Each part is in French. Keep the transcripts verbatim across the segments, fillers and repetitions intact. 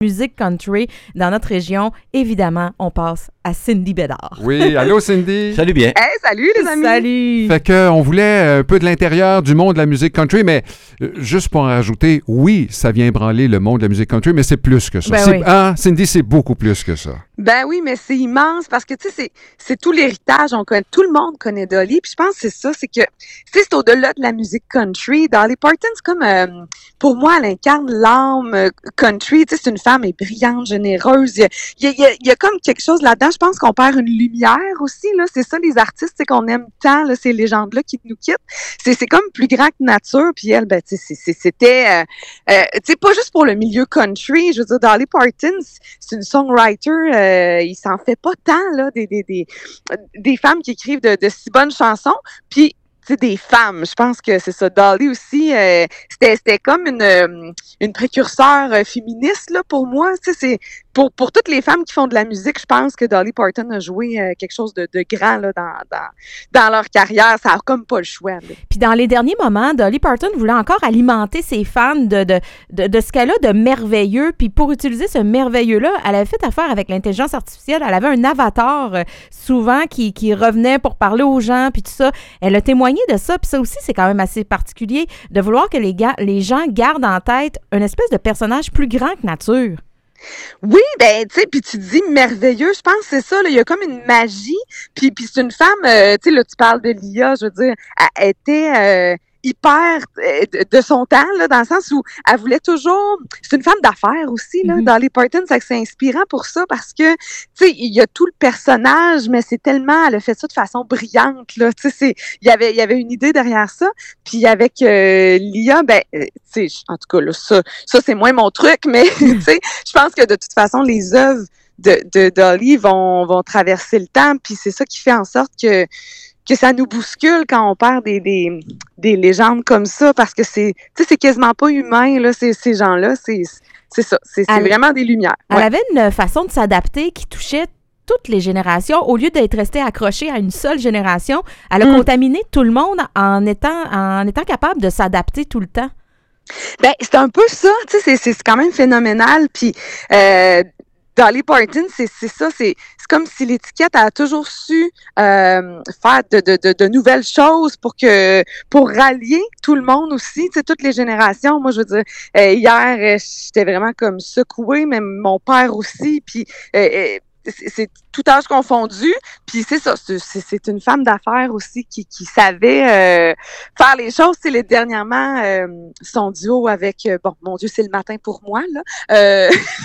musique country dans notre région, évidemment, on passe à Cindy Bédard. Oui, allô Cindy? Salut bien. Hey, salut les amis! Salut! Fait qu'on voulait un peu de l'intérieur du monde de la musique country, mais euh, juste pour en rajouter, oui, ça vient ébranler le monde de la musique country, mais c'est plus que ça. Ben c'est, oui. hein, Cindy, c'est beaucoup plus que ça. Ben oui, mais c'est immense parce que, tu sais, c'est, c'est tout l'héritage. On connaît, tout le monde connaît Dolly. Puis je pense que c'est ça, c'est que, tu sais, c'est au-delà de la musique country. Dolly Parton, c'est comme, euh, pour moi, elle incarne l'âme euh, country. Tu sais, c'est une femme, elle est brillante, généreuse. Il y a, il y a, il y a, il y a comme quelque chose là-dedans. Je pense qu'on perd une lumière aussi, là. C'est ça, les artistes, c'est qu'on aime tant, là, ces légendes-là qui nous quittent. C'est, c'est comme plus grand que nature. Puis elle, ben, tu sais, c'est, c'était, euh, euh, tu sais, pas juste pour le milieu country. Je veux dire, Dolly Parton, c'est une songwriter, euh, Euh, il s'en fait pas tant là des des des, des femmes qui écrivent de, de si bonnes chansons, puis tu sais, des femmes, je pense que c'est ça. Dolly aussi, euh, c'était c'était comme une euh, une précurseur euh, féministe là pour moi. Tu sais, c'est pour pour toutes les femmes qui font de la musique, je pense que Dolly Parton a joué euh, quelque chose de, de grand là dans dans dans leur carrière. Ça a comme pas le choix. Là. Puis dans les derniers moments, Dolly Parton voulait encore alimenter ses fans de, de, de, de ce qu'elle a de merveilleux. Puis pour utiliser ce merveilleux-là, elle avait fait affaire avec l'intelligence artificielle. Elle avait un avatar euh, souvent qui, qui revenait pour parler aux gens, puis tout ça. Elle a témoigné de ça. Puis ça aussi, c'est quand même assez particulier de vouloir que les, ga- les gens gardent en tête une espèce de personnage plus grand que nature. Oui, ben tu sais, puis tu dis merveilleux, je pense que c'est ça, là, il y a comme une magie, puis puis c'est une femme, euh, tu sais, là tu parles de l'I A, je veux dire, elle était euh, hyper euh, de, de son temps, là, dans le sens où elle voulait toujours, c'est une femme d'affaires aussi, là, Mm-hmm. Dolly Parton, c'est que c'est inspirant pour ça, parce que, tu sais, il y a tout le personnage, mais c'est tellement, elle a fait ça de façon brillante, là, tu sais, c'est, il y avait, il y avait une idée derrière ça, puis avec euh, l'I A, ben, euh, tu sais, en tout cas, là, ça, ça c'est moins mon truc, mais, tu sais, je pense que de toute façon, les œuvres de, de Dolly vont, vont traverser le temps, puis c'est ça qui fait en sorte que que ça nous bouscule quand on perd des, des, des légendes comme ça, parce que c'est, tu sais, c'est quasiment pas humain, là, ces, ces gens-là, c'est, c'est ça, c'est, c'est Elle- vraiment des lumières. Elle Ouais. avait une façon de s'adapter qui touchait toutes les générations. Au lieu d'être restée accrochée à une seule génération, elle a Mm. contaminé tout le monde en étant, en étant capable de s'adapter tout le temps. Ben, c'est un peu ça, tu sais, c'est, c'est, c'est quand même phénoménal, puis euh, Dolly Parton, c'est, c'est ça, c'est, c'est comme si l'étiquette a toujours su euh, faire de, de, de, de nouvelles choses pour que pour rallier tout le monde aussi, tu sais, toutes les générations. Moi, je veux dire, euh, hier, euh, j'étais vraiment comme secouée, même mon père aussi, puis euh, euh, c'est, c'est tout âge confondu, puis c'est ça, c'est, c'est, c'est une femme d'affaires aussi qui, qui savait euh, faire les choses. Tu sais, les dernièrement, euh, son duo avec, euh, bon, mon Dieu, c'est le matin pour moi, là, euh,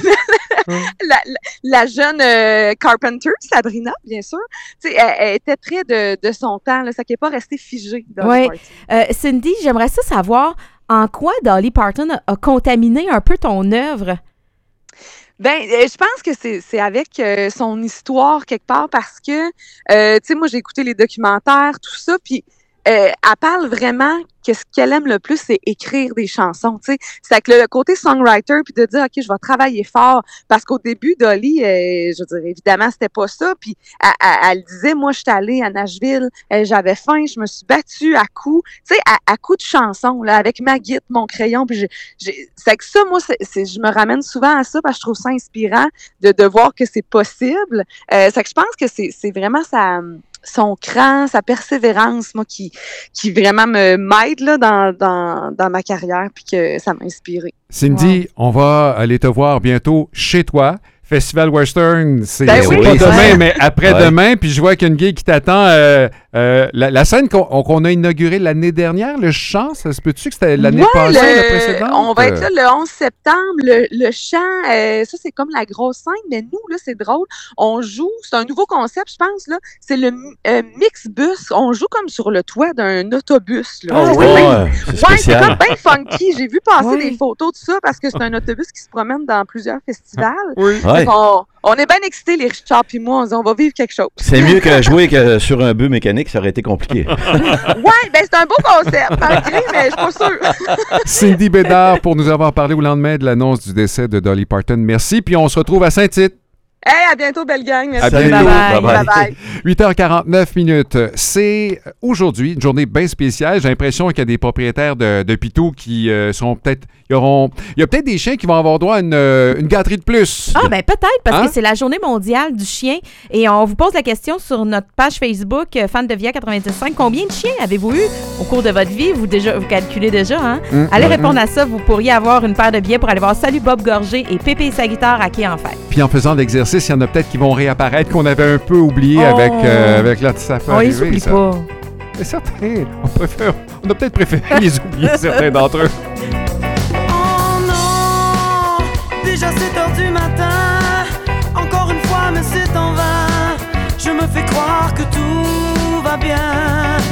la, la, la jeune euh, Carpenter, Sabrina, bien sûr, tu sais, elle, elle était très de, de son temps, là, ça qui n'est pas resté figé. Dolly Ouais. Parton. Euh, Cindy, j'aimerais ça savoir en quoi Dolly Parton a, a contaminé un peu ton œuvre. Ben, euh, je pense que c'est c'est avec euh, son histoire quelque part parce que, euh, tu sais, moi j'ai écouté les documentaires, tout ça, puis euh, elle parle vraiment que ce qu'elle aime le plus, c'est écrire des chansons, tu sais. C'est avec le côté songwriter, puis de dire, OK, je vais travailler fort, parce qu'au début, Dolly, euh, je veux dire, évidemment, c'était pas ça, puis elle, elle, elle disait, moi, je suis allée à Nashville, euh, j'avais faim, je me suis battue à coups, tu sais, à, à coups de chansons, là, avec ma guitare, mon crayon, puis j'ai, j'ai, c'est que ça, moi, c'est, c'est, je me ramène souvent à ça, parce que je trouve ça inspirant de, de voir que c'est possible. Euh, c'est que je pense que c'est, c'est vraiment sa son cran, sa persévérance, moi, qui, qui vraiment me m'aide là, dans, dans, dans ma carrière, puis que ça m'a inspirée. Cindy, on va aller te voir bientôt chez toi. Festival Western, c'est Ben c'est oui, pas oui, demain, ça. mais après-demain. Ouais. Puis je vois qu'il y a une gig qui t'attend. Euh, euh, la, la scène qu'on, qu'on a inaugurée l'année dernière, le chant, ça se peut-tu que c'était l'année Ouais, passée, le- la précédente? on va être là le onze septembre. Le, le chant, euh, ça, c'est comme la grosse scène, mais nous, là, c'est drôle. On joue, c'est un nouveau concept, je pense, là. C'est le euh, mix-bus. On joue comme sur le toit d'un autobus, là. Ah C'est oui? bien- Ouais, c'est Ouais, c'est spécial. comme bien funky. J'ai vu passer Ouais. des photos de ça parce que c'est un autobus qui se promène dans plusieurs festivals. Oui. Ouais. Fait qu'on- on est bien excités, les Richard puis moi. On dit, on va vivre quelque chose. C'est mieux que jouer que sur un bœuf mécanique, ça aurait été compliqué. Ouais, ben c'est un beau concept, malgré, mais je suis pas sûre. Cindy Bédard pour nous avoir parlé au lendemain de l'annonce du décès de Dolly Parton. Merci, puis on se retrouve à Saint-Tite. Hey, à bientôt, belle gang. Merci. À bientôt. Bye-bye. Bye-bye. Bye-bye. huit heures quarante-neuf minutes. C'est aujourd'hui une journée bien spéciale. J'ai l'impression qu'il y a des propriétaires de, de pitous qui euh, sont peut-être... Ils auront, il y a peut-être des chiens qui vont avoir droit à une, euh, une gâterie de plus. Ah, ben peut-être, parce Hein? que c'est la journée mondiale du chien. Et on vous pose la question sur notre page Facebook, euh, fan de Via quatre-vingt-dix cinq. Combien de chiens avez-vous eu au cours de votre vie? Vous, déjà, vous calculez déjà, hein? Mmh, Allez mmh, répondre à ça. Vous pourriez avoir une paire de billets pour aller voir Salut Bob Gorgé et Pépé et sa guitare à Quai en Fête. Puis en faisant l'exercice, il y en a peut-être qui vont réapparaître, qu'on avait un peu oublié Oh. avec, euh, avec la ça peut On les arriver, oublie ça. pas. Mais certains, on, préfère, on a peut-être préféré les oublier, certains d'entre eux. Oh non, déjà sept heures du matin, encore une fois mais c'est en vain. Je me fais croire que tout va bien,